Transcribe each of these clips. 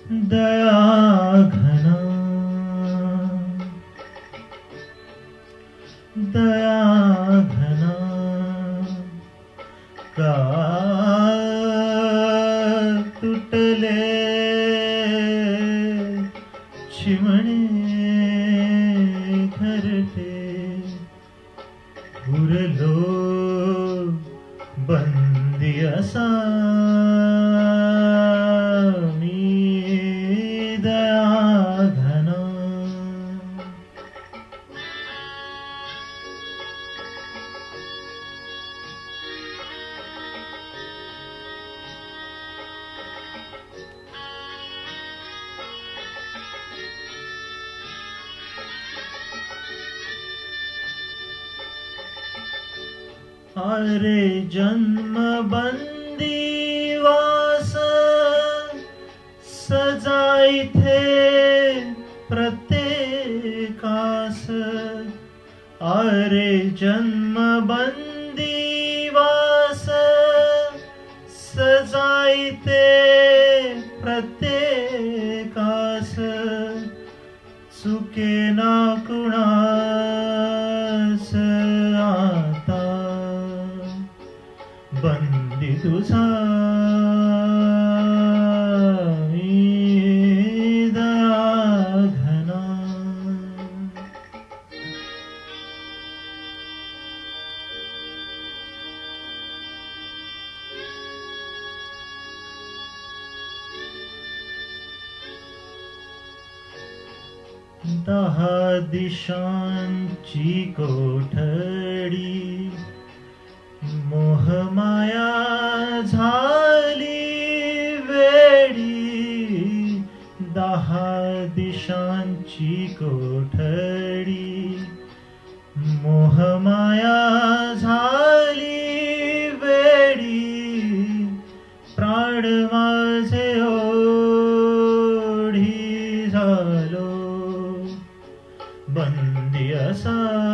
दया घना दया घना का तुटले चिमणे घरटे उरलो बंदी असा मी दया घना अरे जन्म बंदीवास सजाई थे प्रत्येकास अरे जन्म बंदीवास सजाई थे प्रत्येकास चुके ना कुणास आता बंदी तुझा मी दया घना दहा दिशांची कोठडी मोहमाया झाली वेडी दहा दिशांची कोठडी मोहमाया झाली वेडी प्राण माझे ओढी झालो बंदी असा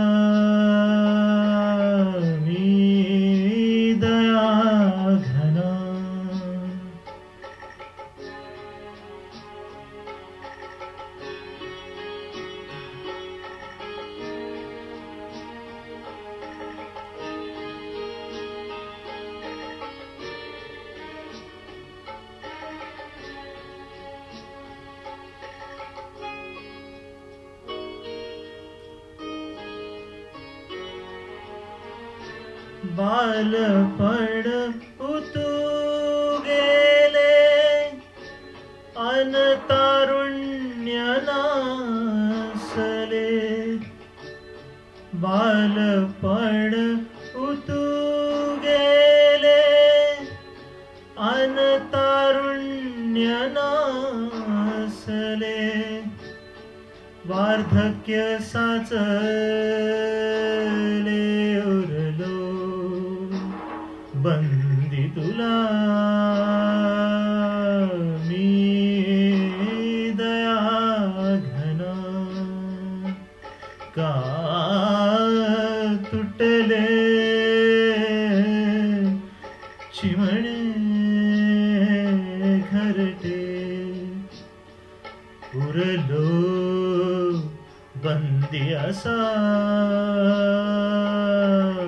बालपण उतू गेले अन तारुण्य नासले बालपण उतू गेले अन तारुण्य नासले वार्धक्य साचले उरलो बंदी तुला मी दया घना का तुटले चिमणे घरटे उरलो बंदी असा